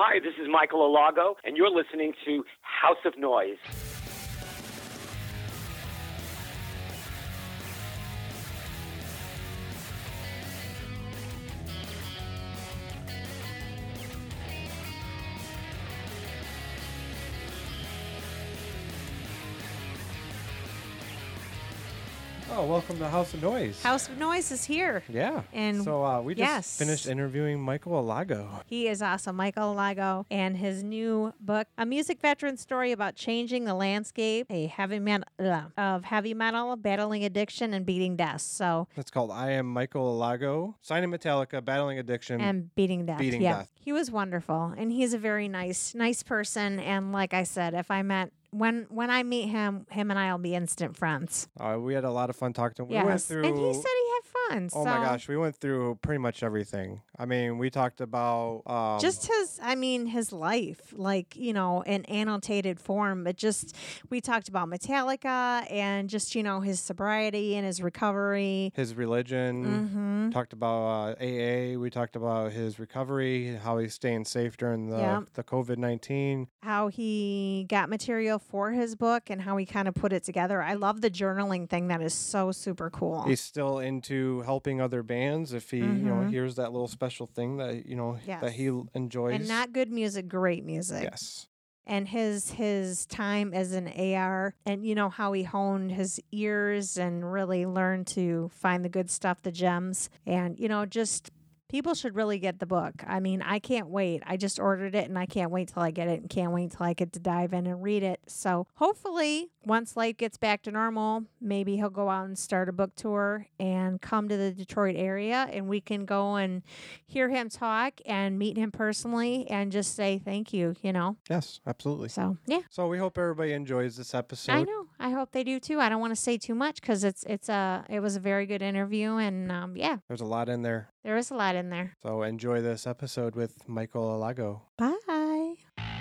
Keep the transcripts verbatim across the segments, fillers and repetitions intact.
Hi, this is Michael Alago, and you're listening to House of Noise. Oh, welcome to House of Noise. House of Noise is here. Yeah. And so uh, we just yes. finished interviewing Michael Alago. He is awesome, Michael Alago, and his new book, A Music Veteran Story About Changing the Landscape a heavy metal, uh, of Heavy Metal, Battling Addiction, and Beating Death. So It's called I Am Michael Alago, Signing Metallica, Battling Addiction, and Beating Death. Beating yeah. Death. He was wonderful, and he's a very nice, nice person. And like I said, if I met When when I meet him, him and I will be instant friends. Uh, we had a lot of fun talking to him. Yes. We went through, and he said he had fun. Oh so. my gosh, we went through pretty much everything. I mean, we talked about um, just his, I mean, his life, like, you know, in annotated form. But just, we talked about Metallica and just, you know, his sobriety and his recovery. his religion. Mm-hmm. Talked about uh, A A. We talked about his recovery, how he's staying safe during the Yeah. the COVID nineteen. How he got material for his book and how he kind of put it together. I love the journaling thing. That is so super cool. He's still into helping other bands if he, you know, Mhm. hears that little special thing that, you know, Yes. that he l- enjoys. And not good music, great music. Yes. And his his time as an A R, and you know how he honed his ears and really learned to find the good stuff, the gems, and you know just people should really get the book. I mean, I can't wait. I just ordered it and I can't wait till I get it and can't wait till I get to dive in and read it. So hopefully once life gets back to normal, maybe he'll go out and start a book tour and come to the Detroit area and we can go and hear him talk and meet him personally and just say thank you, you know? Yes, absolutely. So, yeah. So we hope everybody enjoys this episode. I know. I hope they do too. I don't want to say too much because it's it's a it was a very good interview and um, yeah, There's a lot in there. there is a lot in there. So enjoy this episode with Michael Alago. Bye.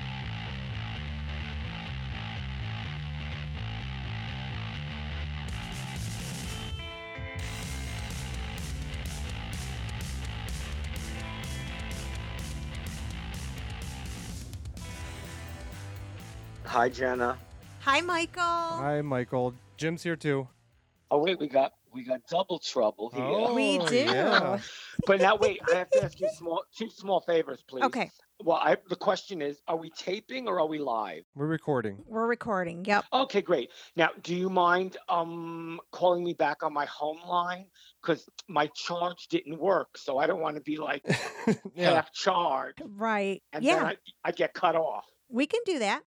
Hi, Jenna. Hi, Michael. Hi, Michael. Jim's here too. Oh, wait, we got we got double trouble here. Oh, We do. yeah. But now, wait, I have to ask you small two small favors, please. Okay, Well, I, the question is, are we taping or are we live? We're recording. we're recording. Yep. Okay, great. Now, do you mind um calling me back on my home line? Because my charge didn't work, so I don't want to be like Yeah. half charged, Right. and yeah, then I, I get cut off. we can do that.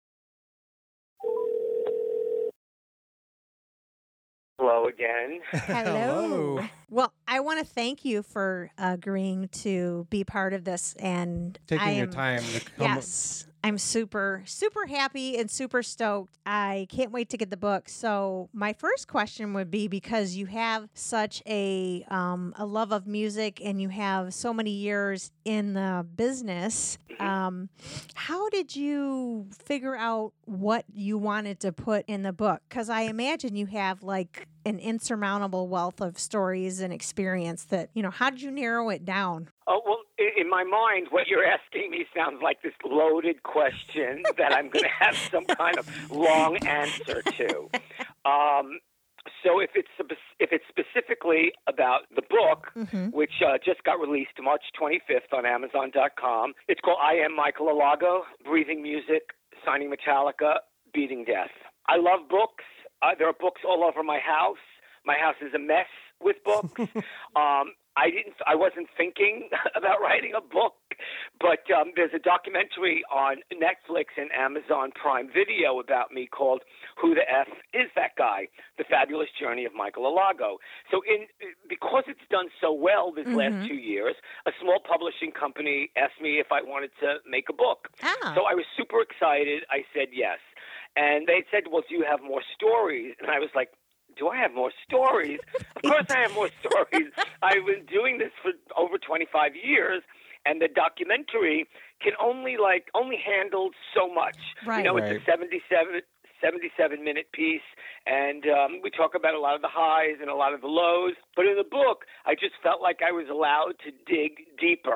Hello again. Hello. Well, I want to thank you for agreeing to be part of this, and Taking I your am, time to come. Yes, I'm super, super happy and super stoked. I can't wait to get the book. So my first question would be, because you have such a um, a love of music and you have so many years in the business, um, how did you figure out what you wanted to put in the book? Because I imagine you have like an insurmountable wealth of stories and experience that, you know, how did you narrow it down? Oh, well, i- in my mind, what you're asking me sounds like this loaded question that I'm going to have some kind of long answer to. Um, so if it's spe- if it's specifically about the book, Mm-hmm. which uh, just got released March twenty-fifth on Amazon dot com, it's called I Am Michael Alago, Breathing Music, Signing Metallica, Beating Death. I love books. Uh, there are books all over my house. My house is a mess with books. um, I didn't. I wasn't thinking about writing a book, but um, there's a documentary on Netflix and Amazon Prime Video about me called "Who the F Is That Guy? The Fabulous Journey of Michael Alago." So, in because it's done so well this Mhm. last two years, a small publishing company asked me if I wanted to make a book. Ah. So I was super excited. I said yes, and they said, "Well, do you have more stories?" And I was like, do I have more stories? Of course I have more stories. I've been doing this for over twenty-five years, and the documentary can only, like, only handle so much. Right. You know, Right. it's a seventy-seven, seventy-seven minute piece, and um, we talk about a lot of the highs and a lot of the lows. But in the book, I just felt like I was allowed to dig deeper.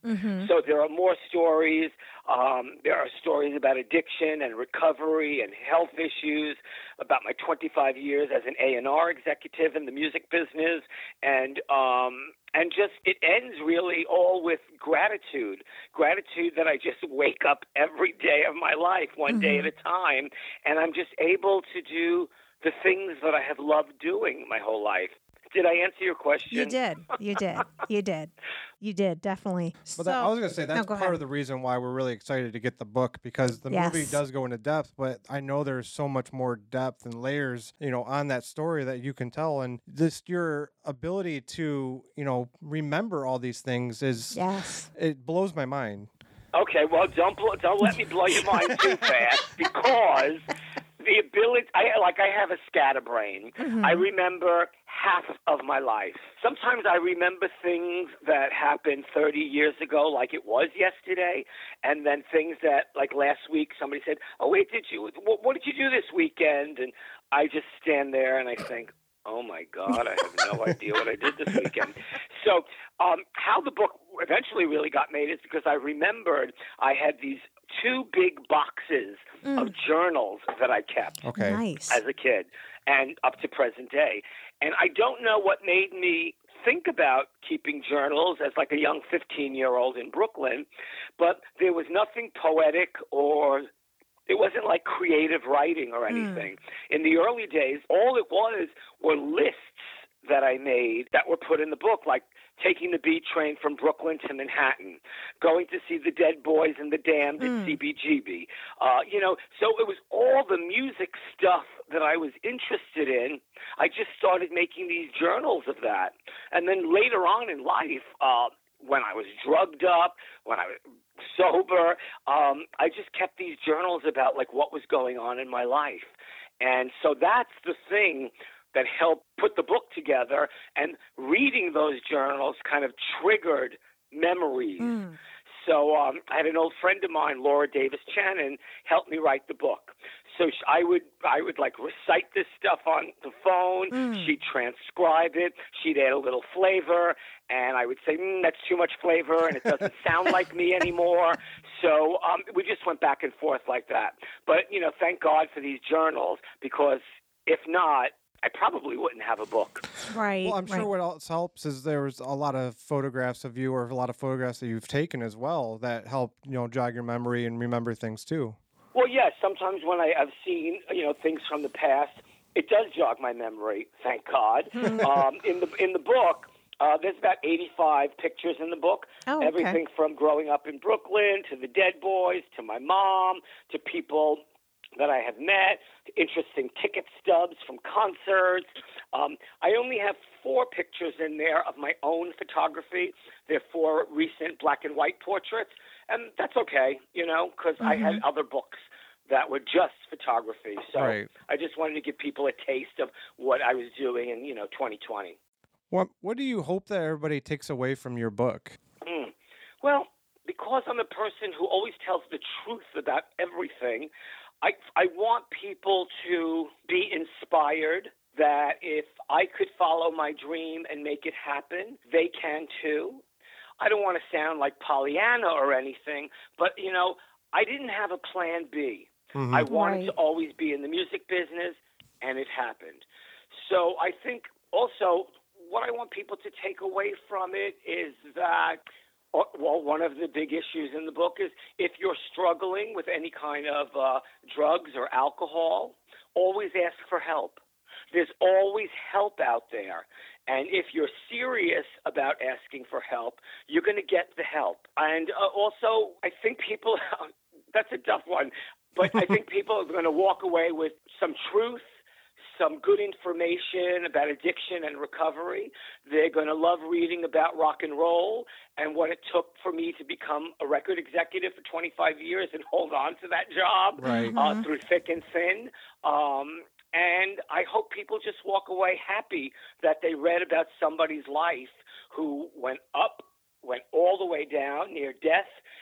Mm-hmm. So there are more stories. Um, there are stories about addiction and recovery and health issues, about my twenty-five years as an A and R executive in the music business, and um, and just it ends really all with gratitude, gratitude that I just wake up every day of my life, one Mm-hmm. day at a time, and I'm just able to do the things that I have loved doing my whole life. Did I answer your question? You did. You did. You did. You did, definitely. But So, that, I was going to say that's go part ahead. of the reason why we're really excited to get the book, because the movie Yes. does go into depth, but I know there's so much more depth and layers, you know, on that story that you can tell. And just your ability to, you know, remember all these things is, Yes. it blows my mind. Okay, well, don't blow, don't let me blow your mind too fast, because the ability, I like, I have a scatterbrain. Mm-hmm. I remember half of my life. Sometimes I remember things that happened thirty years ago, like it was yesterday, and then things that, like last week, somebody said, "Oh, wait, did you? What, what did you do this weekend?" And I just stand there and I think, oh my God, I have no idea what I did this weekend. So um, how the book eventually really got made is because I remembered I had these two big boxes Mm. of journals that I kept Okay. Nice. as a kid and up to present day. And I don't know what made me think about keeping journals as like a young fifteen-year-old in Brooklyn, but there was nothing poetic or it wasn't like creative writing or anything. Mm. In the early days, all it was were lists that I made that were put in the book, like taking the B train from Brooklyn to Manhattan, going to see the Dead Boys and the Damned mm. at C B G B. Uh, you know, so it was all the music stuff that I was interested in. I just started making these journals of that. And then later on in life, uh, when I was drugged up, when I was sober, um, I just kept these journals about like what was going on in my life. And so that's the thing that helped put the book together, and reading those journals kind of triggered memories. Mm. So um, I had an old friend of mine, Laura Davis Channon, help me write the book. So I would I would like recite this stuff on the phone. Mm. She'd transcribe it. She'd add a little flavor, and I would say, mm, that's too much flavor, and it doesn't sound like me anymore. So um, we just went back and forth like that. But, you know, thank God for these journals, because if not, I probably wouldn't have a book. Right. Well, I'm right. sure what else helps is there was a lot of photographs of you, or a lot of photographs that you've taken as well, that help, you know, jog your memory and remember things too. Well, yes. Sometimes when I have seen, you know, things from the past, it does jog my memory. Thank God. um, in the in the book, uh, there's about eighty-five pictures in the book. Oh, okay. Everything from growing up in Brooklyn to the Dead Boys to my mom to people that I have met, interesting ticket stubs from concerts. Um, I only have four pictures in there of my own photography. They're four recent black and white portraits, and that's okay, you know, because mm-hmm. I had other books that were just photography. So right. I just wanted to give people a taste of what I was doing in, you know, twenty twenty. What What do you hope that everybody takes away from your book? Mm. Well, because I'm a person who always tells the truth about everything, I, I want people to be inspired that if I could follow my dream and make it happen, they can too. I don't want to sound like Pollyanna or anything, but, you know, I didn't have a plan B. Mm-hmm. I wanted right. to always be in the music business, and it happened. So I think also what I want people to take away from it is that, well, one of the big issues in the book is if you're struggling with any kind of uh, drugs or alcohol, always ask for help. There's always help out there. And if you're serious about asking for help, you're going to get the help. And uh, also, I think people, that's a tough one, but I think people are going to walk away with some truth, some good information about addiction and recovery. They're going to love reading about rock and roll and what it took for me to become a record executive for twenty-five years and hold on to that job right. uh, through thick and thin. Um, and I hope people just walk away happy that they read about somebody's life who went up, went all the way down near death.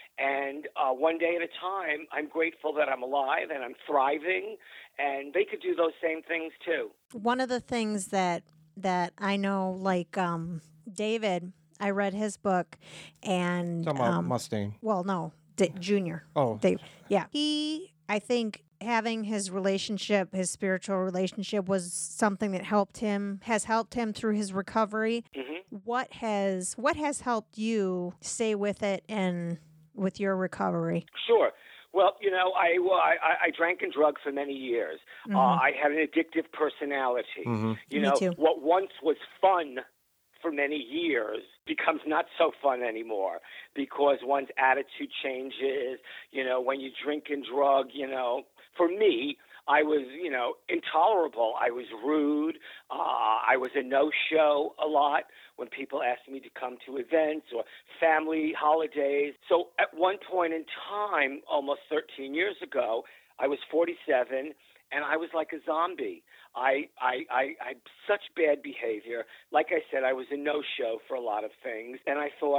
And uh, one day at a time, I'm grateful that I'm alive and I'm thriving, and they could do those same things too. One of the things that that I know, like um, David I read his book, and Talking about um, Mustaine. well, no, D- Junior. Oh, They, yeah, he. I think having his relationship, his spiritual relationship, was something that helped him, has helped him through his recovery. Mm-hmm. What has what has helped you stay with it and with your recovery? Sure. Well, you know, I, well, I I drank and drugged for many years. Mm-hmm. Uh, I had an addictive personality. Mm-hmm. You Me know, too. what once was fun for many years becomes not so fun anymore because one's attitude changes. You know, when you drink and drug, you know, for me, I was, you know, intolerable. I was rude. Uh, I was a no-show a lot when people asked me to come to events or family holidays. So at one point in time, almost thirteen years ago, I was forty-seven, and I was like a zombie. I, I, I, I had such bad behavior. Like I said, I was a no-show for a lot of things, and I thought,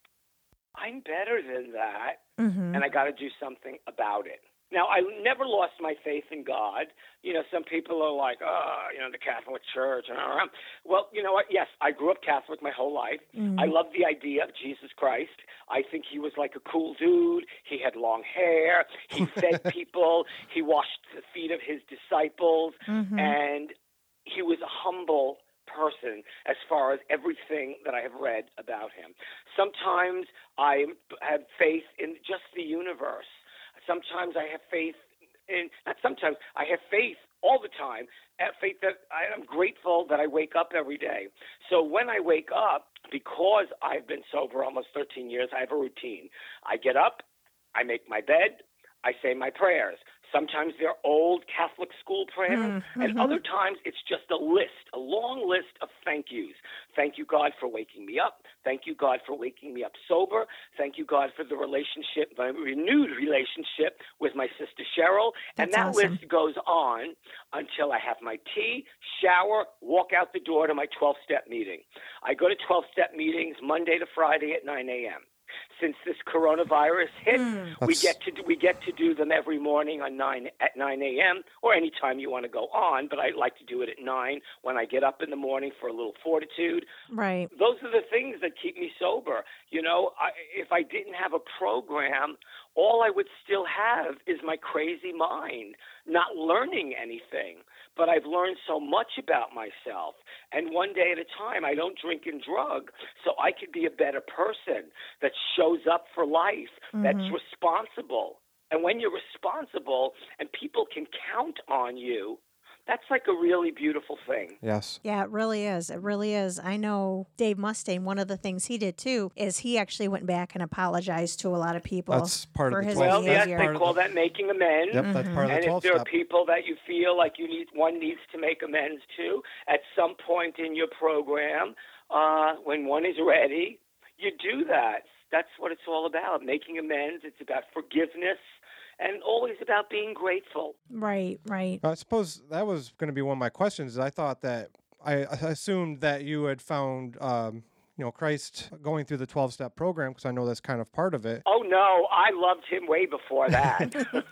I'm better than that, Mm-hmm. and I got to do something about it. Now, I never lost my faith in God. You know, some people are like, oh, you know, the Catholic Church. Well, you know what? Yes, I grew up Catholic my whole life. Mm-hmm. I love the idea of Jesus Christ. I think he was like a cool dude. He had long hair. He fed people. He washed the feet of his disciples. Mm-hmm. And he was a humble person as far as everything that I have read about him. Sometimes I have faith in just the universe. Sometimes I have faith in, not sometimes, I have faith all the time, I have faith that I am grateful that I wake up every day. So when I wake up, because I've been sober almost thirteen years, I have a routine. I get up, I make my bed, I say my prayers. Sometimes they're old Catholic school prayers, Mm-hmm. and other times it's just a list, a long list of thank yous. Thank you, God, for waking me up. Thank you, God, for waking me up sober. Thank you, God, for the relationship, my renewed relationship with my sister Cheryl. And That's that awesome. list goes on until I have my tea, shower, walk out the door to my twelve-step meeting. I go to twelve-step meetings Monday to Friday at nine a.m. Since this coronavirus hit, Mm. we That's- get to do, we get to do them every morning on nine at nine a.m. or any time you want to go on. But I like to do it at nine when I get up in the morning for a little fortitude. Right. Those are the things that keep me sober. You know, I, if I didn't have a program, all I would still have is my crazy mind, not learning anything. But I've learned so much about myself. And one day at a time, I don't drink and drug, so I could be a better person that shows up for life, that's Mhm. responsible. And when you're responsible and people can count on you, that's like a really beautiful thing. Yes. Yeah, it really is. It really is. I know Dave Mustaine, one of the things he did too is he actually went back and apologized to a lot of people That's part of for the his twelve Well, step. yes, behavior. they Part of call the- that making amends. Yep, that's part of the And if twelve there are step. people that you feel like you need, one needs to make amends to at some point in your program, uh, when one is ready, you do that. That's what it's all about, making amends. It's about forgiveness and always about being grateful. Right, right. I suppose that was going to be one of my questions. I thought that I, I assumed that you had found, um, you know, Christ going through the twelve step program because I know that's kind of part of it. Oh, no, I loved him way before that.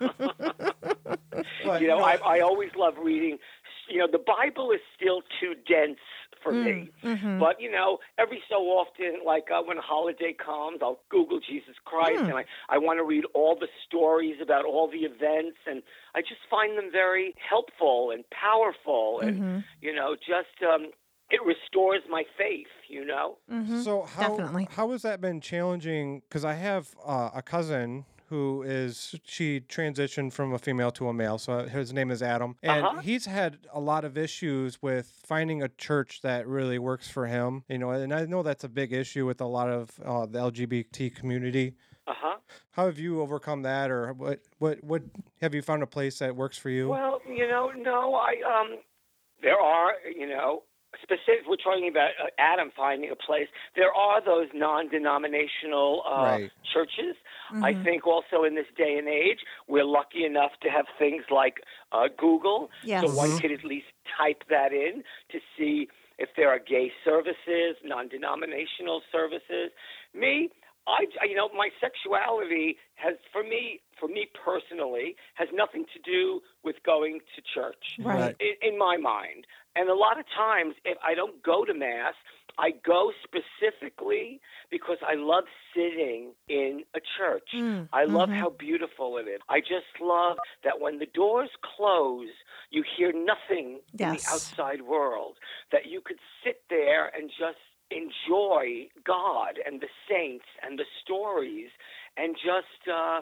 But, You know, I, I always love reading. You know, the Bible is still too dense for me. Mm-hmm. But, you know, every so often, like uh, when a holiday comes, I'll Google Jesus Christ, Mm. and I, I want to read all the stories about all the events, and I just find them very helpful and powerful, and, Mm-hmm. you know, just um, it restores my faith, you know? Mm-hmm. So how Definitely. how has that been challenging? Because I have uh, a cousin who is she transitioned from a female to a male, so his name is Adam, and Uh-huh. he's had a lot of issues with finding a church that really works for him. You know, and I know that's a big issue with a lot of uh, the L G B T community. Uh-huh. How have you overcome that, or what what what have you found a place that works for you? Well, you know, no, I um, there are, you know, specific. We're talking about uh, Adam finding a place. There are those non-denominational uh, Right. churches. Mm-hmm. I think also in this day and age, we're lucky enough to have things like uh, Google, Yes. so one Mhm. could at least type that in to see if there are gay services, non-denominational services. Me, I, you know, my sexuality has, for me, for me personally, has nothing to do with going to church. Right. In, in my mind. And a lot of times, if I don't go to Mass, I go specifically because I love sitting in a church. Mm, I love mhm. how beautiful it is. I just love that when the doors close, you hear nothing in the Yes. outside world, that you could sit there and just enjoy God and the saints and the stories and just uh,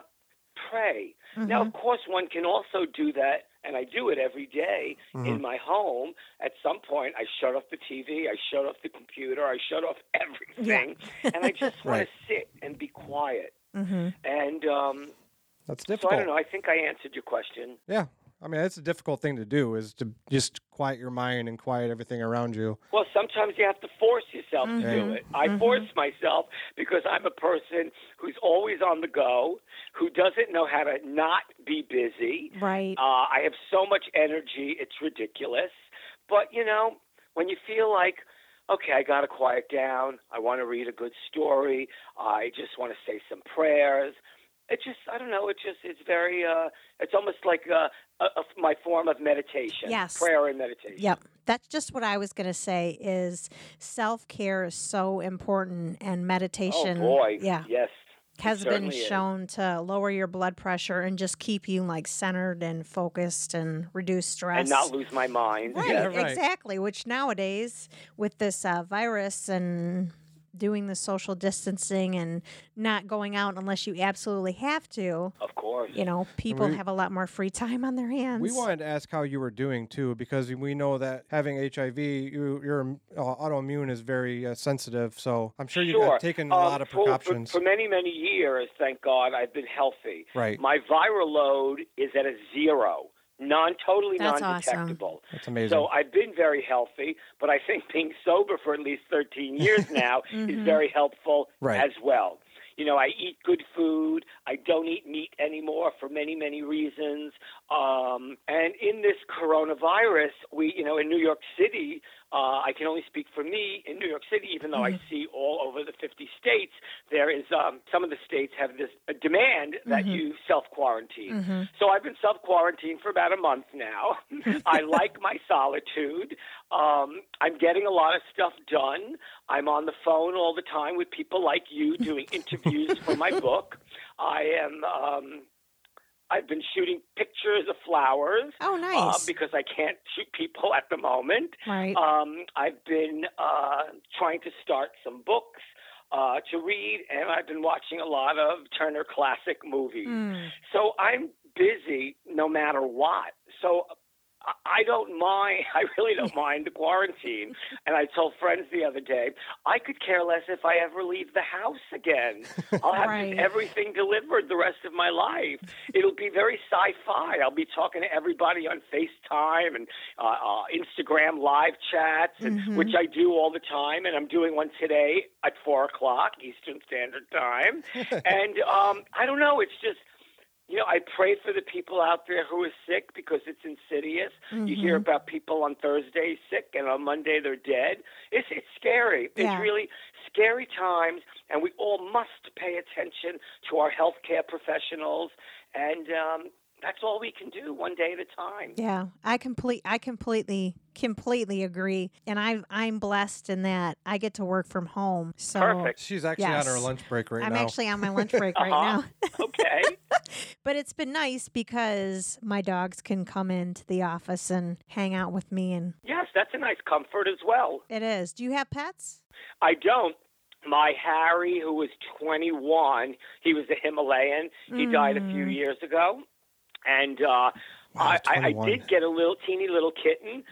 pray. Now, of course, one can also do that, and I do it every day in my home. At some point, I shut off the T V, I shut off the computer, I shut off everything, and I just want Right. to sit and be quiet. Mm-hmm. And um, That's so I difficult. don't know. I think I answered your question. Yeah. I mean, it's a difficult thing to do, is to just quiet your mind and quiet everything around you. Well, sometimes you have to force yourself to do Mhm. it. I Mhm. force myself because I'm a person who's always on the go, who doesn't know how to not be busy. Right. Uh, I have so much energy, it's ridiculous. But, you know, when you feel like, okay, I got to quiet down, I want to read a good story, I just want to say some prayers. It just, I don't know, it just, it's very, uh, it's almost like uh, a, a, my form of meditation. Yes. Prayer and meditation. Yep. That's just what I was going to say is self-care is so important, and meditation Oh, boy. yeah, Yes. it has been certainly is. shown to lower your blood pressure and just keep you like centered and focused and reduce stress. And not lose my mind. Right, Yeah, right. exactly. Which nowadays, with this uh, virus and doing the social distancing and not going out unless you absolutely have to, Of course. you know, people we- have a lot more free time on their hands. We wanted to ask how you were doing too, because we know that having H I V, you, your uh, autoimmune is very uh, sensitive. So I'm sure you've Sure. got- taken a Um, lot of for- for- precautions. For, many, many years, thank God, I've been healthy. Right. My viral load is at a zero, non totally That's non-detectable. That's amazing. So I've been very healthy, but I think being sober for at least thirteen years now is very helpful Right. as well. You know, I eat good food. I don't eat meat anymore for many, many reasons. Um, and in this coronavirus, we, you know, in New York City, uh, I can only speak for me. In New York City, even though I see all over the fifty states, there is um, some of the states have this uh, demand that you self-quarantine. So I've been self-quarantined for about a month now. I like my solitude. Um, I'm getting a lot of stuff done. I'm on the phone all the time with people like you doing interviews for my book. I am. Um, I've been shooting pictures of flowers. Oh, Uh, nice. because I can't shoot people at the moment. Right. Um, I've been uh, trying to start some books uh, to read, and I've been watching a lot of Turner Classic movies. Mm. So I'm busy no matter what. So I- I don't mind. I really don't mind the quarantine. And I told friends the other day, I could care less if I ever leave the house again. I'll have Right. just everything delivered the rest of my life. It'll be very sci-fi. I'll be talking to everybody on FaceTime and uh, uh, Instagram live chats, and, which I do all the time. And I'm doing one today at four o'clock Eastern Standard Time. and um, I don't know. It's just, you know, I pray for the people out there who are sick because it's insidious. You hear about people on Thursday sick, and on Monday they're dead. It's it's scary. Yeah. It's really scary times, and we all must pay attention to our healthcare professionals, and um, that's all we can do, one day at a time. Yeah, I complete I completely completely agree. And I I'm blessed in that I get to work from home. So Perfect. She's actually Yes. on her lunch break right I'm now. actually on my lunch break right Uh-huh. now. Okay. But it's been nice because my dogs can come into the office and hang out with me, and Yes, that's a nice comfort as well. it is. Do you have pets? I don't. My Harry, who was twenty-one, he was a Himalayan. He died a few years ago. And uh, I, I, I twenty-one. did get a little teeny little kitten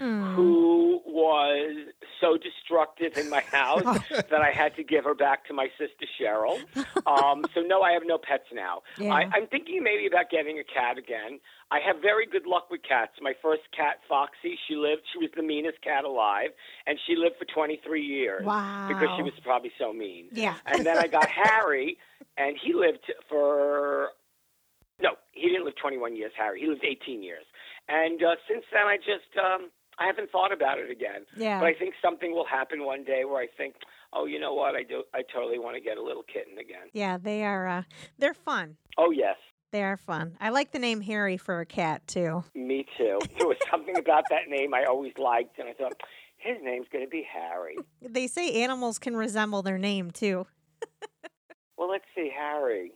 who was so destructive in my house that I had to give her back to my sister Cheryl. Um, so no, I have no pets now. Yeah. I, I'm thinking maybe about getting a cat again. I have very good luck with cats. My first cat, Foxy, she lived. She was the meanest cat alive, and she lived for twenty-three years because she Wow. was probably so mean. Yeah. And then I got Harry, and he lived for no, he didn't live twenty-one years, Harry. He lived eighteen years. And uh, since then, I just, um, I haven't thought about it again. Yeah. But I think something will happen one day where I think, oh, you know what? I do. I totally want to get a little kitten again. Yeah, they are uh they're fun. Oh, yes. They are fun. I like the name Harry for a cat too. Me too. There was something about that name I always liked, and I thought, His name's going to be Harry. They say animals can resemble their name too. Well, let's see, Harry.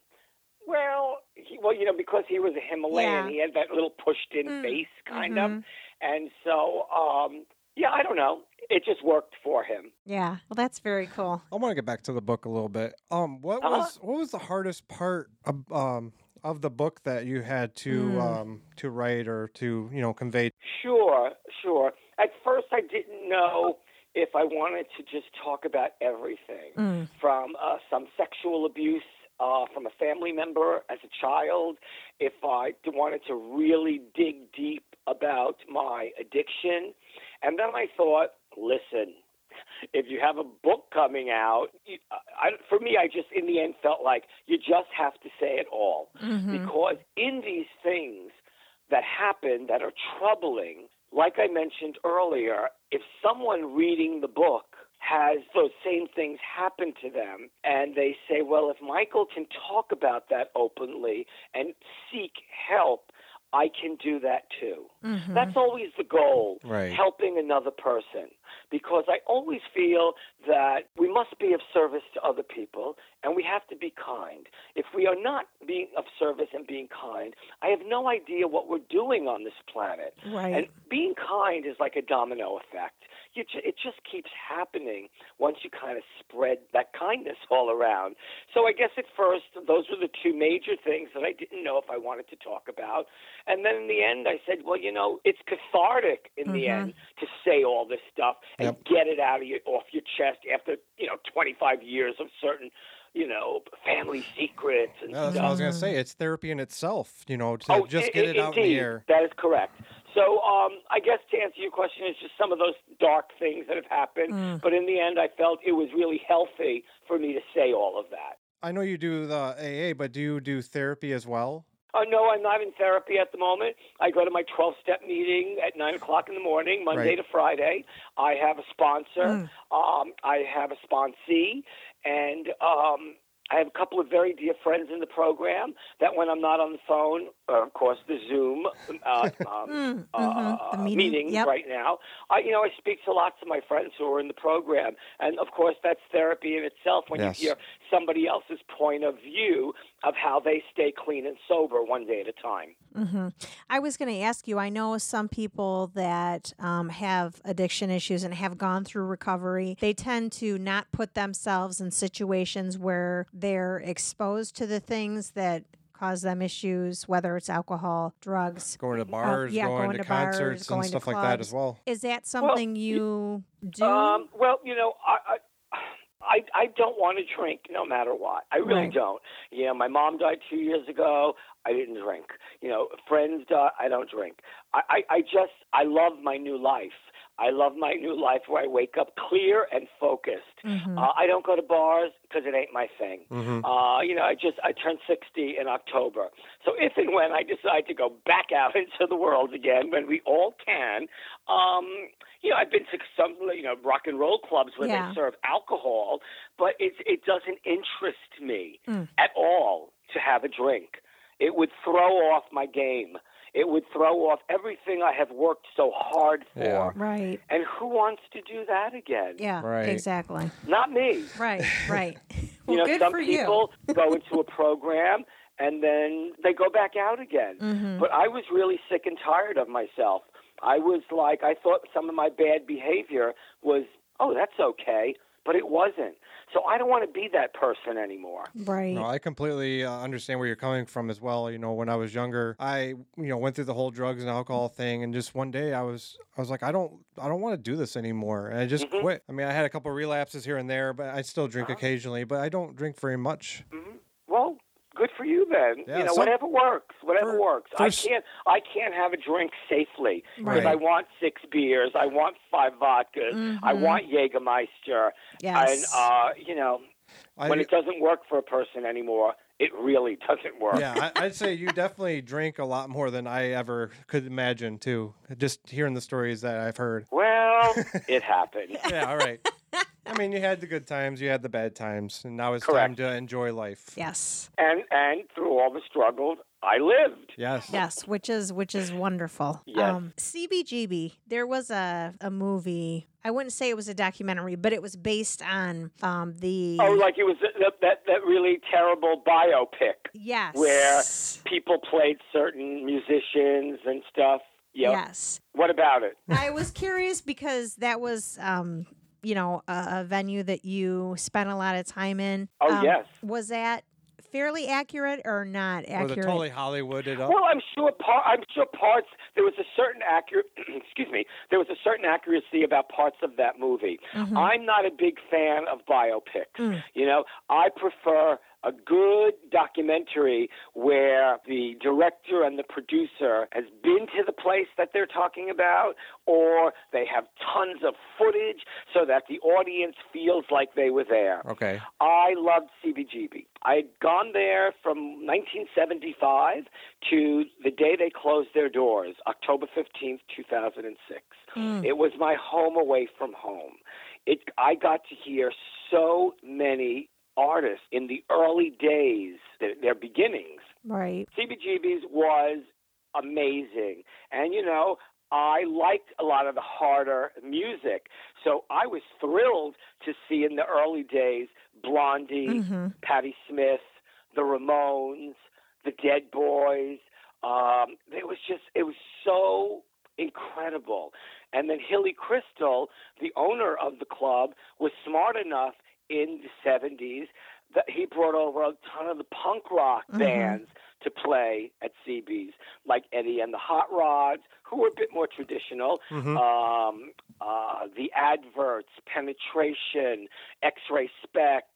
Well, he, well, you know, because he was a Himalayan, Yeah. he had that little pushed-in Mm, face, kind mhm. of, and so, um, yeah, I don't know. It just worked for him. Yeah. Well, that's very cool. I want to get back to the book a little bit. Um, what Uh-huh. was what was the hardest part of um of the book that you had to Mm. um to write or to you know convey? Sure, sure. At first, I didn't know if I wanted to just talk about everything, Mm. from uh, some sexual abuse uh, from a family member as a child, if I d- wanted to really dig deep about my addiction. And then I thought, listen, if you have a book coming out, you, I, for me, I just, in the end, felt like you just have to say it all. Mhm. Because in these things that happen that are troubling, like I mentioned earlier, if someone reading the book has those same things happen to them and they say, well, if Michael can talk about that openly and seek help, I can do that too. Mhm. That's always the goal, Right. helping another person. Because I always feel that we must be of service to other people and we have to be kind. If we are not being of service and being kind, I have no idea what we're doing on this planet. Right. And being kind is like a domino effect. You ju- it just keeps happening once you kind of spread that kindness all around. So I guess at first, those were the two major things that I didn't know if I wanted to talk about. And then in the end, I said, well, you know, it's cathartic in the Mhm. end to say all this stuff and Yep. get it out of your, off your chest after, you know, twenty-five years of certain, you know, family secrets and Yeah, that's stuff. what I was gonna say. It's therapy in itself. You know, to Oh, just i- get i- it out in indeed. the air. That is correct. So um, I guess to answer your question, it's just some of those dark things that have happened. Mm. But in the end, I felt it was really healthy for me to say all of that. I know you do the A A, but do you do therapy as well? Uh, no, I'm not in therapy at the moment. I go to my twelve-step meeting at nine o'clock in the morning, Monday Right. to Friday. I have a sponsor. Mm. Um, I have a sponsee. And um, I have a couple of very dear friends in the program that when I'm not on the phone, or of course the Zoom uh, um, Mm, uh, mhm. The meeting, meetings yep. right now, I, you know, I speak to lots of my friends who are in the program. And of course, that's therapy in itself when Yes. you hear somebody else's point of view of how they stay clean and sober one day at a time. hmm I was going to ask you, I know some people that um, have addiction issues and have gone through recovery, they tend to not put themselves in situations where they're exposed to the things that cause them issues, whether it's alcohol, drugs. Going to uh, bars, yeah, going, going to to bars, concerts going and to stuff like that clubs. as well. Is that something you do? Um, well, you know, I, I, I, I don't want to drink no matter what. I really Right. don't. You know, my mom died two years ago. I didn't drink. You know, friends die. I don't drink. I, I, I just, I love my new life. I love my new life where I wake up clear and focused. Mhm. Uh, I don't go to bars because it ain't my thing. Mhm. Uh, you know, I just I turned sixty in October. So if and when I decide to go back out into the world again, when we all can, um, you know, I've been to some you know rock and roll clubs where Yeah. they serve alcohol, but it it doesn't interest me Mm. at all to have a drink. It would throw off my game. It would throw off everything I have worked so hard for. Yeah. Right. And who wants to do that again? Yeah, Right. exactly. Not me. Right, right. Well, you know, good some for people go into a program and then they go back out again. you. hmm But I was really sick and tired of myself. I was like, I thought some of my bad behavior was, oh, that's okay, but it wasn't. So I don't want to be that person anymore. Right. No, I completely uh, understand where you're coming from as well. You know, when I was younger, I you know went through the whole drugs and alcohol thing, and just one day I was I was like, I don't I don't want to do this anymore, and I just Mhm. quit. I mean, I had a couple relapses here and there, but I still drink Uh-huh. occasionally, but I don't drink very much. hmm Well, good for you then. Yeah, you know, some- whatever works, whatever for- works. for I s- can't, I can't have a drink safely because Right. I want six beers, I want five vodkas, I Mhm. want Jägermeister, Yes. and uh, you know, I, when it doesn't work for a person anymore, it really doesn't work. yeah, I, I'd say you definitely drink a lot more than I ever could imagine too. Just hearing the stories that I've heard. Well, it happened. Yeah, all right. I mean, you had the good times, you had the bad times, and now it's Correct. time to enjoy life. Yes. And and through all the struggles, I lived. Yes. Yes, which is which is wonderful. Yes. Um, C B G B. There was a a movie. I wouldn't say it was a documentary, but it was based on um the. Oh, like it was that that, that really terrible biopic Yes. where people played certain musicians and stuff. Yep. Yes. What about it? I was curious because that was um you know a, a venue that you spent a lot of time in. Oh, Um, yes. Was that fairly accurate or not Was accurate? it totally Hollywooded up? Well, I'm sure. Par- I'm sure parts. There was a certain accurate. excuse me. There was a certain accuracy about parts of that movie. Mhm. I'm not a big fan of biopics. Mm. You know, I prefer a good documentary where the director and the producer has been to the place that they're talking about, or they have tons of footage so that the audience feels like they were there. Okay. I loved C B G B. I had gone there from nineteen seventy-five to the day they closed their doors, October fifteenth, two thousand six. Mm. It was my home away from home. It, I got to hear so many artists in the early days, their, their beginnings. Right. C B G B's was amazing. And, you know, I liked a lot of the harder music. So I was thrilled to see in the early days Blondie, Mm-hmm. Patti Smith, the Ramones, the Dead Boys. Um, it was just, it was so incredible. And then Hilly Crystal, the owner of the club, was smart enough in the seventies that he brought over a ton of the punk rock Mhm. bands to play at C B's, like Eddie and the Hot Rods, who were a bit more traditional. Mhm. Um, uh, the Adverts, Penetration, X-Ray Specs,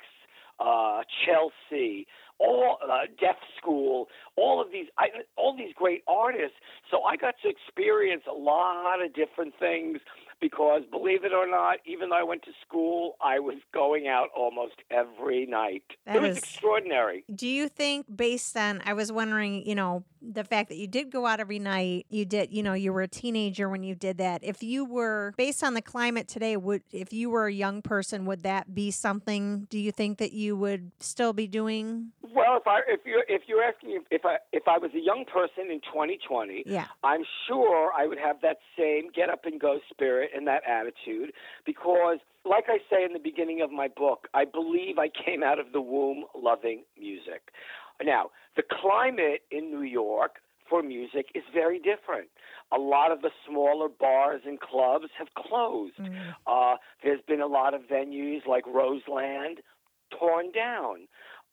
uh, Chelsea, all uh, Deaf School, all of these, I, all these great artists. So I got to experience a lot of different things because, believe it or not, even though I went to school, I was going out almost every night. That it was is- extraordinary. Do you think, based on, I was wondering, you know, the fact that you did go out every night, you did, you know, you were a teenager when you did that. If you were, based on the climate today, would, if you were a young person, would that be something, do you think that you would still be doing? Well, if I if you if you're asking if, if I if I was a young person in twenty twenty, Yeah. I'm sure I would have that same get up and go spirit and that attitude because, like I say in the beginning of my book, I believe I came out of the womb loving music. Now, the climate in New York for music is very different. A lot of the smaller bars and clubs have closed. Mm. Uh, there's been a lot of venues like Roseland torn down.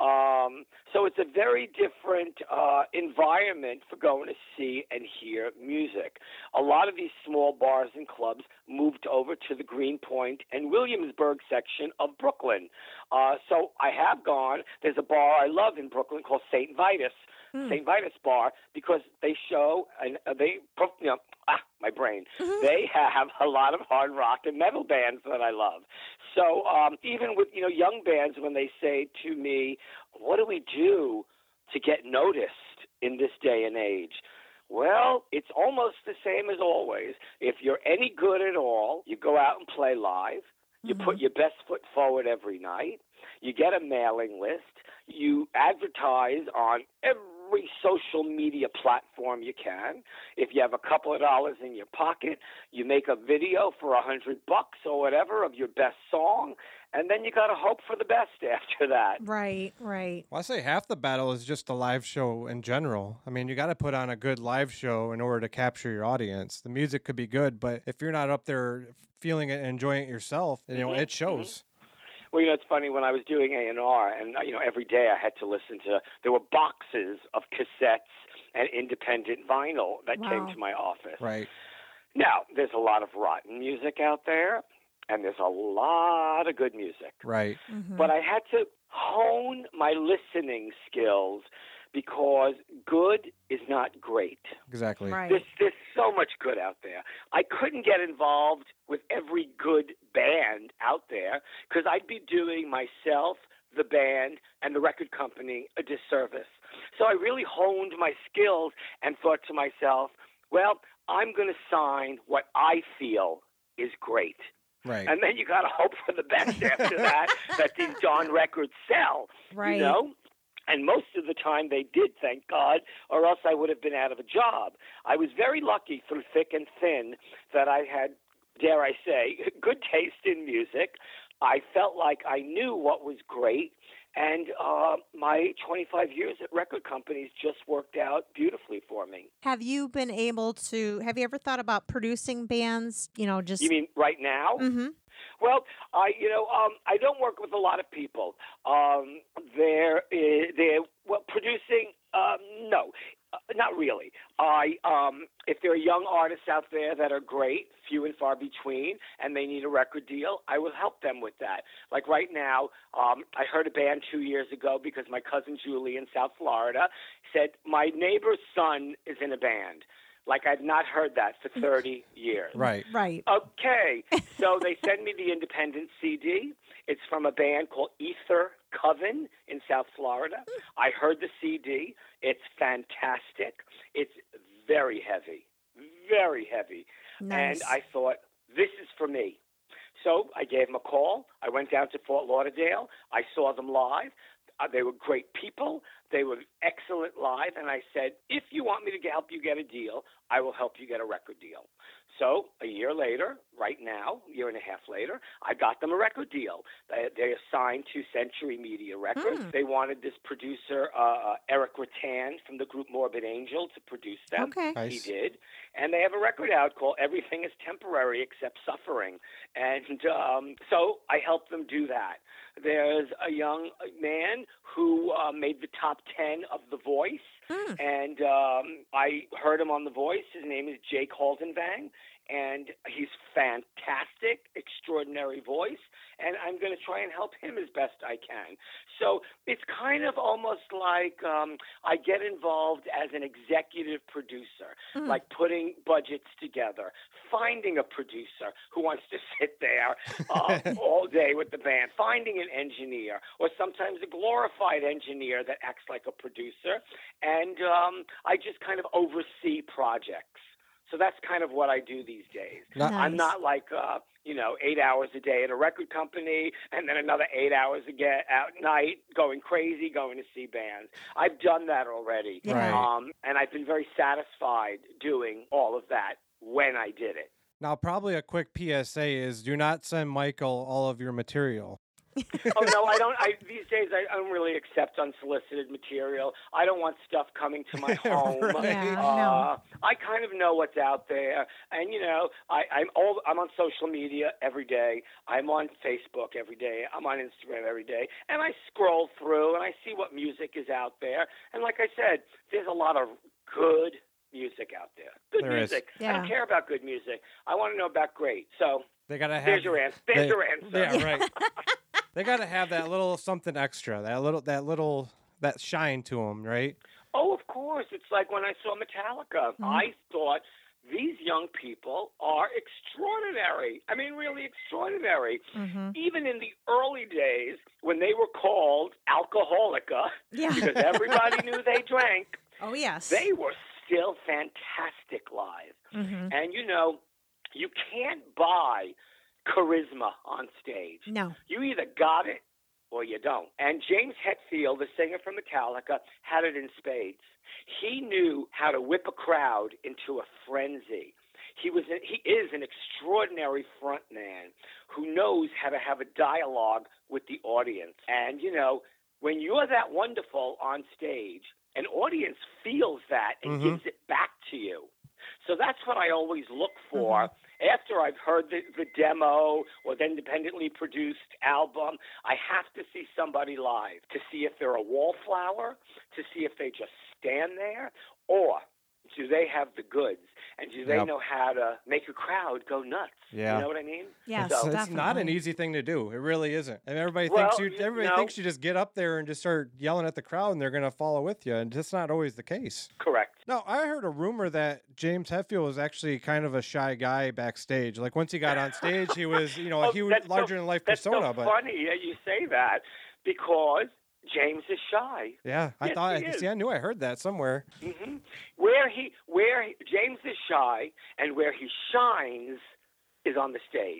Um, so it's a very different uh, environment for going to see and hear music. A lot of these small bars and clubs moved over to the Greenpoint and Williamsburg section of Brooklyn. Uh, so I have gone. There's a bar I love in Brooklyn called Saint Vitus. Hmm. Saint Vitus Bar, because they show and uh, they, you know, ah, my brain. They have a lot of hard rock and metal bands that I love. So um, even with you know young bands, when they say to me, "What do we do to get noticed in this day and age?" Well, it's almost the same as always. If you're any good at all, you go out and play live. You Mhm. put your best foot forward every night. You get a mailing list. You advertise on every social media platform you can. If you have a couple of dollars in your pocket, you make a video for a hundred bucks or whatever of your best song, and then you got to hope for the best after that. Right, right. Well, I say half the battle is just the live show in general. I mean, you got to put on a good live show in order to capture your audience. The music could be good, but if you're not up there feeling it and enjoying it yourself, you know, Mhm, it shows. Well, you know, it's funny, when I was doing A and R, and, you know, every day I had to listen to, there were boxes of cassettes and independent vinyl that came Wow. to my office. Right. Now, there's a lot of rotten music out there, and there's a lot of good music. Right. Mhm. But I had to hone my listening skills because good is not great. Exactly. Right. There's, there's so much good out there. I couldn't get involved with every good band out there because I'd be doing myself, the band, and the record company a disservice. So I really honed my skills and thought to myself, well, I'm going to sign what I feel is great. Right. And then you got to hope for the best after that, that these darn records sell, Right. you know? And most of the time they did, thank God, or else I would have been out of a job. I was very lucky through thick and thin that I had, dare I say, good taste in music. I felt like I knew what was great, and uh, my twenty-five years at record companies just worked out beautifully for me. Have you been able to, have you ever thought about producing bands, you know, just... You mean right now? Mm-hmm. Well, I, you know, um, I don't work with a lot of people. Um, they're, uh, they're, well, producing, um, no, uh, not really. I, um, if there are young artists out there that are great, few and far between, and they need a record deal, I will help them with that. Like right now, um, I heard a band two years ago because my cousin Julie in South Florida said, my neighbor's son is in a band. Like I've not heard that for thirty years. Right. Right. Okay, so they send me the independent C D. It's from a band called Ether Coven in South Florida. I heard the C D. It's fantastic. It's very heavy, very heavy. Nice. And I thought, this is for me. So I gave them a call. I went down to Fort Lauderdale. I saw them live. Uh, they were great people. They were excellent live. And I said, if you want me to help you get a deal, I will help you get a record deal. So a year later, right now, a year and a half later, I got them a record deal. They, they assigned to Century Media Records. Mm. They wanted this producer, uh, Eric Rattan from the group Morbid Angel, to produce them. Okay. Nice. He did. And they have a record out called Everything is Temporary Except Suffering. And um, so I helped them do that. There's a young man who uh, made the top ten of The Voice. Mm. And um, I heard him on The Voice. His name is Jake Haldenwang. And he's fantastic, extraordinary voice, and I'm going to try and help him as best I can. So it's kind of almost like um, I get involved as an executive producer, Mm. like putting budgets together, finding a producer who wants to sit there uh, all day with the band, finding an engineer, or sometimes a glorified engineer that acts like a producer, and um, I just kind of oversee projects. So that's kind of what I do these days. Not- I'm Nice. not like, uh, you know, eight hours a day at a record company and then another eight hours again at night going crazy, going to see bands. I've done that already. Yeah. Right. Um, and I've been very satisfied doing all of that when I did it. Now, probably a quick P S A is do not send Michael all of your material. Oh no, I don't. I these days I don't really accept unsolicited material. I don't want stuff coming to my home. Right. Yeah, uh, no. I kind of know what's out there, and you know, I, I'm all I'm on social media every day. I'm on Facebook every day. I'm on Instagram every day, and I scroll through and I see what music is out there. And like I said, there's a lot of good music out there. Good There is. music. I Yeah. don't care about good music. I want to know about great. So They gotta have. there's your answer. There's they- your answer. Yeah, right. They gotta have that little something extra, that little, that little, that shine to them, right? Oh, of course. It's like when I saw Metallica. Mm-hmm. I thought these young people are extraordinary. I mean, really extraordinary. Mm-hmm. Even in the early days when they were called Alcoholica, Yeah. because everybody knew they drank, Oh, yes. they were still fantastic live. Mm-hmm. And, you know, you can't buy charisma on stage. No. You either got it or you don't. And James Hetfield, the singer from Metallica, had it in spades. He knew how to whip a crowd into a frenzy. He was a, he is an extraordinary frontman who knows how to have a dialogue with the audience. And, you know, when you're that wonderful on stage, an audience feels that and Mhm. gives it back to you. So that's what I always look for. After I've heard the, the demo or the independently produced album, I have to see somebody live to see if they're a wallflower, to see if they just stand there, or do they have the goods, and do they Yep. know how to make a crowd go nuts? Yeah. You know what I mean? Yes, It's, So- it's not an definitely. easy thing to do. It really isn't. And everybody Well, thinks you. you Everybody know- thinks you just get up there and just start yelling at the crowd, and they're gonna follow with you. And that's not always the case. Correct. No, I heard a rumor that James Hetfield was actually kind of a shy guy backstage. Like once he got on stage, he was, you know, Oh, he was that's so- larger than life That's persona. so but funny that you say that because James is shy. yeah, I Yes, thought. he is. See, I knew I heard that somewhere. hmm Where he, where he, James is shy, and where he shines is on the stage.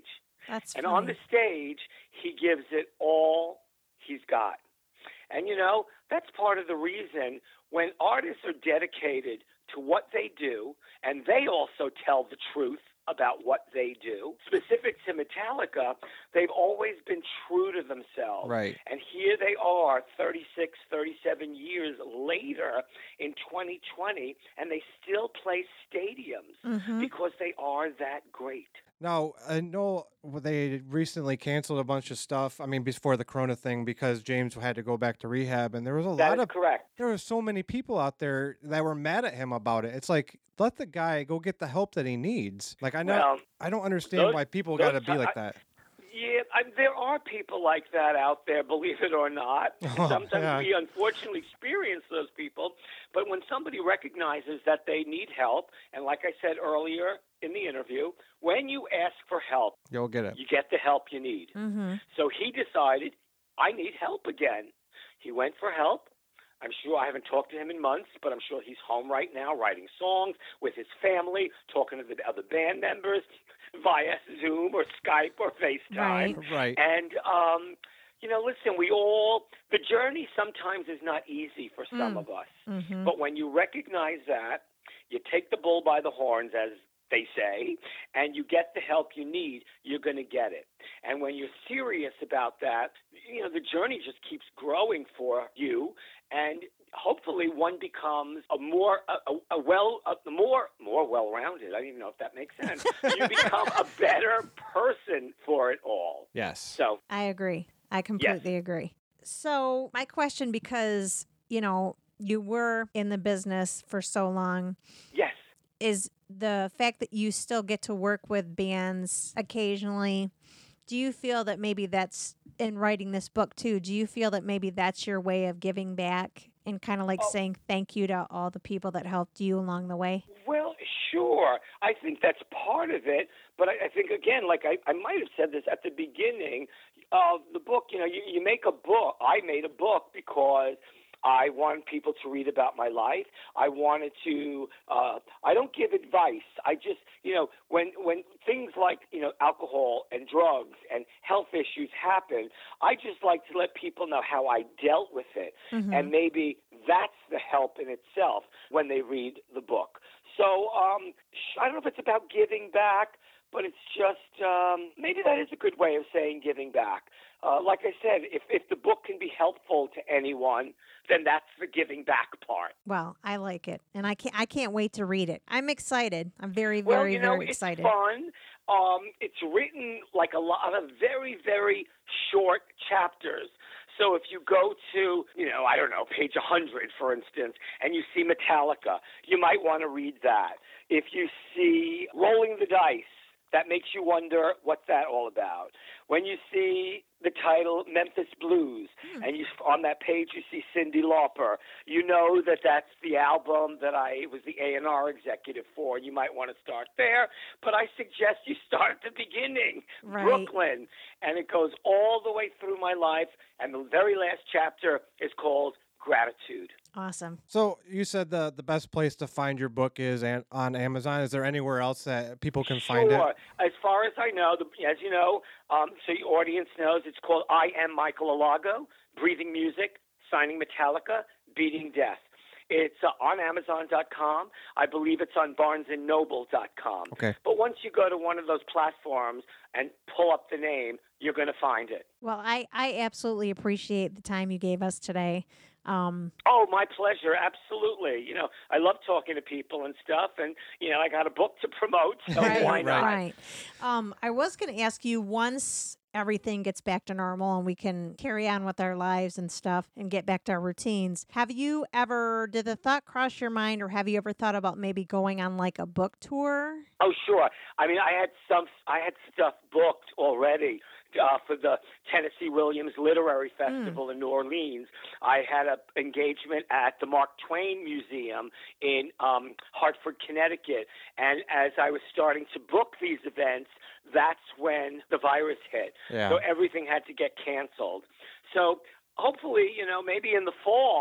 That's And funny. on the stage, he gives it all he's got. And, you know, that's part of the reason when artists are dedicated to what they do, and they also tell the truth about what they do. Specific to Metallica, they've always been true to themselves. Right. And here they are thirty-six, thirty-seven years later in twenty twenty, and they still play stadiums Mhm. because they are that great. Now, I know they recently canceled a bunch of stuff. I mean, before the Corona thing, because James had to go back to rehab, and there was a That lot is of correct. there were so many people out there that were mad at him about it. It's like, let the guy go get the help that he needs. Like, I know Well, I don't understand those- why people those got to be ti- like I- that. Yeah, I, there are people like that out there, believe it or not. And Oh, sometimes yeah. we unfortunately experience those people. But when somebody recognizes that they need help, and like I said earlier in the interview, when you ask for help, You'll get it. you get the help you need. Mhm. So he decided, I need help again. He went for help. I'm sure I haven't talked to him in months, but I'm sure he's home right now writing songs with his family, talking to the other band members via Zoom or Skype or FaceTime. Right. Right. And, um, you know, listen, we all, the journey sometimes is not easy for some Mm. of us. Mhm. But when you recognize that, you take the bull by the horns, as they say, and you get the help you need, you're going to get it. And when you're serious about that, you know, the journey just keeps growing for you, and hopefully one becomes a more, a, a, a well, a more, more well-rounded. I don't even know if that makes sense. You become a better person for it all. Yes. So, I agree. I completely agree. So, my question, because, you know, you were in the business for so long, yes. is the fact that you still get to work with bands occasionally. Do you feel that maybe that's in writing this book too? Do you feel that maybe that's your way of giving back and kind of like Oh. saying thank you to all the people that helped you along the way? Well, sure. I think that's part of it. But I, I think, again, like I, I might have said this at the beginning of the book, you know, you, you make a book. I made a book because I want people to read about my life. I wanted to, uh, I don't give advice. I just, you know, when, when things like, you know, alcohol and drugs and health issues happen, I just like to let people know how I dealt with it. Mhm. And maybe that's the help in itself when they read the book. So um, sh- I don't know if it's about giving back, but it's just, um, maybe that is a good way of saying giving back. Uh, like I said, if, if the book can be helpful to anyone, then that's the giving back part. Well, I like it, and I can't. I can't wait to read it. I'm excited. I'm very, Well, very, you know, very it's excited. fun. Um, it's written like a lot of very, very short chapters. So if you go to, you know, I don't know, page one hundred, for instance, and you see Metallica, you might want to read that. If you see Rolling the Dice, that makes you wonder what's that all about. When you see the title Memphis Blues, Hmm. and you on that page you see Cyndi Lauper, you know that that's the album that I was the A and R executive for. You might want to start there, but I suggest you start at the beginning, Right. Brooklyn, and it goes all the way through my life, and the very last chapter is called Gratitude. Awesome. So you said the the best place to find your book is an, on Amazon. Is there anywhere else that people can find it? Sure. As far as I know, the, as you know, um, so your audience knows, it's called I Am Michael Alago, Breathing Music, Signing Metallica, Beating Death. It's uh, on Amazon dot com. I believe it's on Barnes and Noble dot com. Okay. But once you go to one of those platforms and pull up the name, you're going to find it. Well, I I absolutely appreciate the time you gave us today. Um, Oh, my pleasure. Absolutely. You know, I love talking to people and stuff, and, you know, I got a book to promote, so right, why not? right. Um, I was going to ask you, once everything gets back to normal and we can carry on with our lives and stuff and get back to our routines, have you ever, did the thought cross your mind, or have you ever thought about maybe going on like a book tour? Oh, sure. I mean, I had some, I had stuff booked already uh, for the Tennessee Williams Literary Festival in New Orleans. I had an engagement at the Mark Twain Museum in um, Hartford, Connecticut. And as I was starting to book these events, that's when the virus hit. Yeah. So everything had to get canceled. So hopefully, you know, maybe in the fall,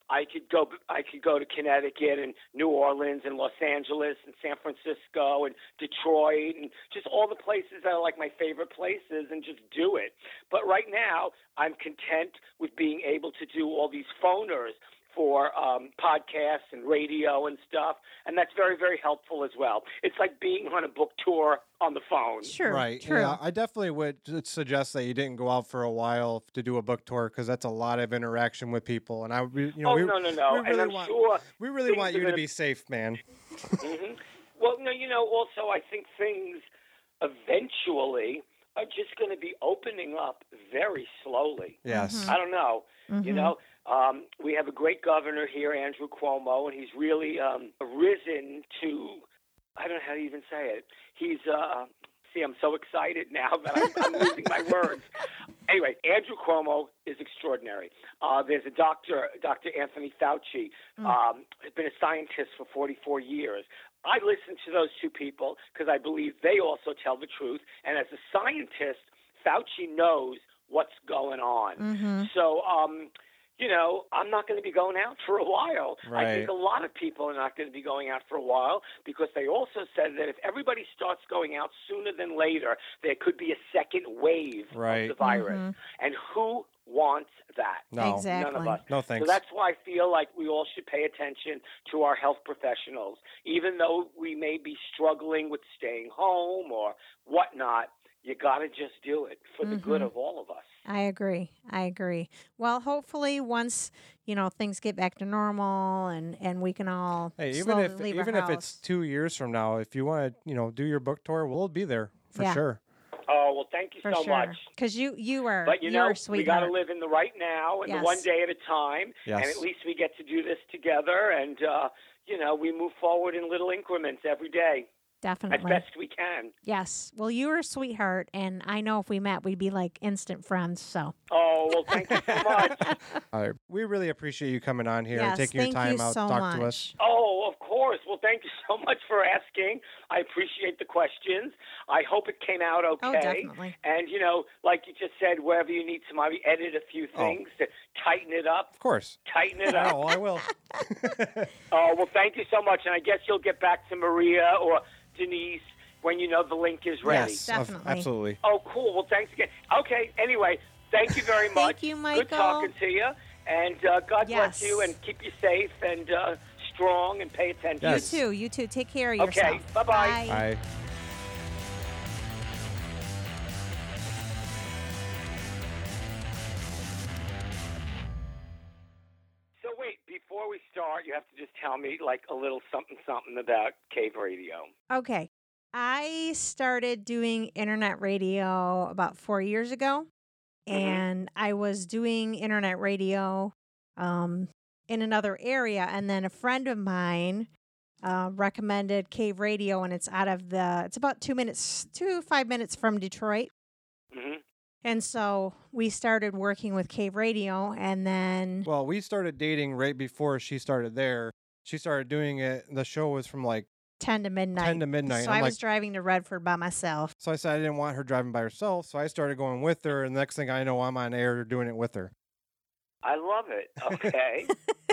I could go. I could go to Connecticut and New Orleans and Los Angeles and San Francisco and Detroit and just all the places that are like my favorite places and just do it. But right now, I'm content with being able to do all these phoners for um, podcasts and radio and stuff, and that's very, very helpful as well. It's like being on a book tour on the phone. Sure. Right. True. Yeah, I definitely would suggest that you didn't go out for a while to do a book tour because that's a lot of interaction with people. And I, you know, oh we, no, no, no, we and really I'm want, sure we really want things you are to gonna- be safe, man. hmm Well, no, you know, also I think things eventually are just going to be opening up very slowly. Yes. I don't know. Mhm. You know, um, we have a great governor here, Andrew Cuomo, and he's really um, risen to, I don't know how to even say it. He's, uh, see, I'm so excited now that I'm, I'm losing my words. Anyway, Andrew Cuomo is extraordinary. Uh, there's a doctor, Doctor Anthony Fauci, Mm. um, has been a scientist for forty-four years. I listen to those two people because I believe they also tell the truth. And as a scientist, Fauci knows what's going on. Mm-hmm. So, um, you know, I'm not going to be going out for a while. I Right. think a lot of people are not going to be going out for a while because they also said that if everybody starts going out sooner than later, there could be a second wave Right. of the virus. Mhm. And who wants that? No. Exactly. None of us. No thanks. So that's why I feel like we all should pay attention to our health professionals. Even though we may be struggling with staying home or whatnot, you got to just do it for the good Mhm. of all of us. I agree. I agree. Well, hopefully, once you know things get back to normal and and we can all Hey, even slowly if leave even our if it's house. two years from now, if you want to, you know, do your book tour, we'll be there for Yeah. sure. Oh, well, thank you For so sure, much. because you you are But you you're know, a we got sweetheart. to live in the right now and Yes. the one day at a time. Yes. And at least we get to do this together. And, uh, you know, we move forward in little increments every day as Definitely. best we can. Yes. Well, you are a sweetheart, and I know if we met, we'd be like instant friends. So. Oh, well, thank you so much. All right. We really appreciate you coming on here and Yes, taking your thank time you out so to talk to us. much. Oh, of course. Well, thank you so much for asking. I appreciate the questions. I hope it came out okay. Oh, definitely. And, you know, like you just said, wherever you need to maybe edit a few Oh. things to tighten it up, Of course. tighten it up. Oh, I will. Oh, well, thank you so much. And I guess you'll get back to Maria or Denise when you know the link is ready. Yes, of- Definitely. absolutely. Oh, cool. Well, thanks again. Okay, anyway, thank you very Thank much. you, Good Michael. talking to you. And uh, God Yes. bless you and keep you safe and uh, strong and pay attention. Yes. You too. You too. Take care of Okay, yourself. bye-bye. Bye. So wait, before we start, you have to just tell me like a little something something about Cave Radio. Okay. I started doing internet radio about four years ago, Mhm. and I was doing internet radio um, in another area, and then a friend of mine uh, recommended Cave Radio, and it's out of the. It's about two minutes, two five minutes from Detroit, hmm and so we started working with Cave Radio, and then Well, we started dating right before she started there. She started doing it. The show was from like ten to midnight. ten to midnight. So I'm I like, was driving to Redford by myself. so I said I didn't want her driving by herself. So I started going with her. And the next thing I know, I'm on air doing it with her. I love it. Okay.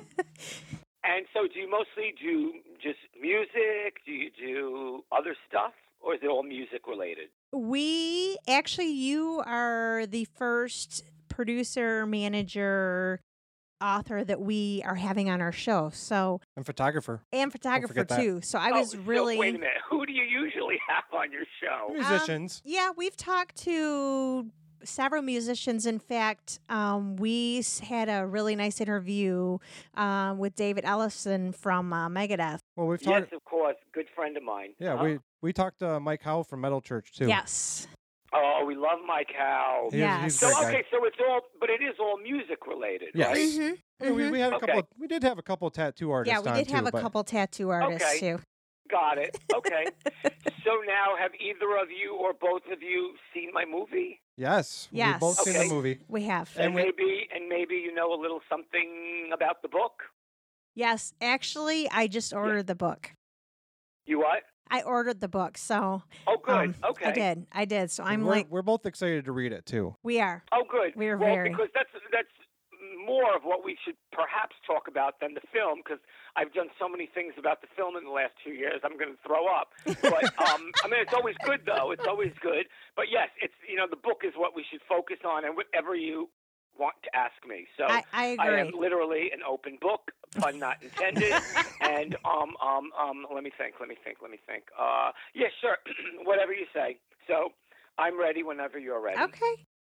And so do you mostly do just music? Do you do other stuff? Or is it all music related? We actually, you are the first producer, manager, author that we are having on our show. So, I'm a photographer. and photographer forget that. too. So I Oh, was so really. wait a minute. Who do you usually have on your show? Musicians. Yeah, we've talked to several musicians. In fact, um, we s- had a really nice interview um, with David Ellison from uh, Megadeth. well, we've Yes, talked. of course. Good friend of mine. Yeah, Uh-huh. we we talked to Mike Howe from Metal Church too. Yes. Oh, we love Mike Howe. He is- Yes. he's a So great guy. okay, so it's all, but it is all music related, Yes. right? Mm-hmm. Yeah, we, we had a Okay. couple. Of, we did have a couple of tattoo artists. Yeah, we on did too, have a but couple tattoo artists Okay. too. Got it. Okay. So now, have either of you or both of you seen my movie? Yes, Yes. we've both seen Okay. the movie. We have. And And we- maybe, and maybe you know a little something about the book. Yes, actually, I just ordered the book. You what? I ordered the book, so Oh, good. um, okay. I did. I did. So I'm we're, like, we're both excited to read it too. we are. Oh, good. We're well, very- because that's that's more of what we should perhaps talk about than the film, because I've done so many things about the film in the last two years. I'm going to throw up. But um, I mean, it's always good though. It's always good. But yes, it's you know the book is what we should focus on, and whatever you want to ask me. So I, I agree. I am literally an open book, pun not intended. and um um um let me think, let me think, let me think. Uh yeah, sure. Whatever you say. So I'm ready whenever you're ready. Okay.